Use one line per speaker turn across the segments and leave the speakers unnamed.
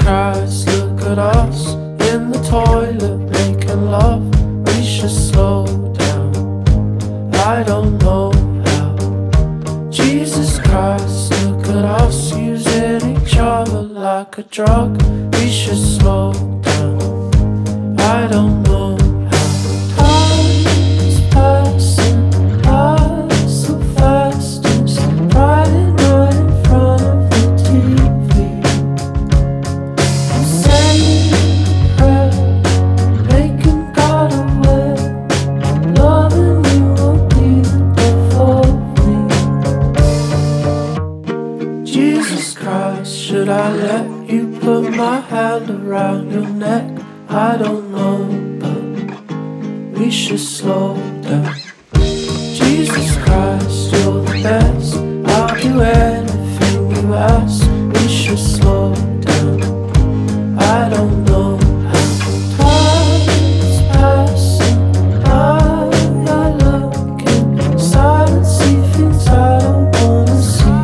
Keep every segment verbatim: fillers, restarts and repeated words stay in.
Christ, look at us in the toilet making love. We should slow down, I don't know how. Jesus Christ, look at us using each other like a drug. We should slow down, I don't know how. Time is passing by so fast. It's Friday night in front of the T V. I'm saying a prayer, making God aware. Loving you will be the death of me. Jesus Christ, should I let you put my hand around your neck? I don't know, but we should slow down. Jesus Christ, you're the best. I'll do anything you ask. We should slow down, I don't know how. Time is passing by, I look inside and see things I don't wanna see.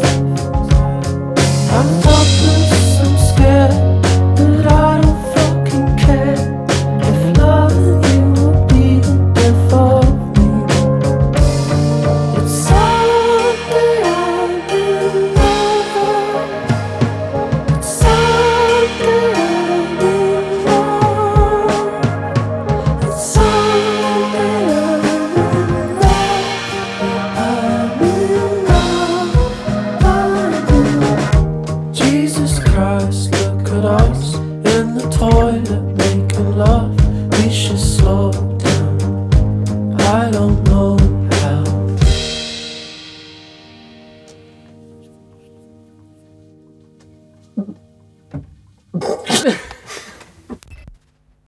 I'm helpless, I'm scared, but I don't fucking care. If loving you will be the death of me. It's Sunday, I'm in love. It's Sunday, I'm in love. It's Sunday, I'm in love. I'm in love, I'm in love. Jesus Christ, look at us in the toilet making love. We should slow down, I don't know how.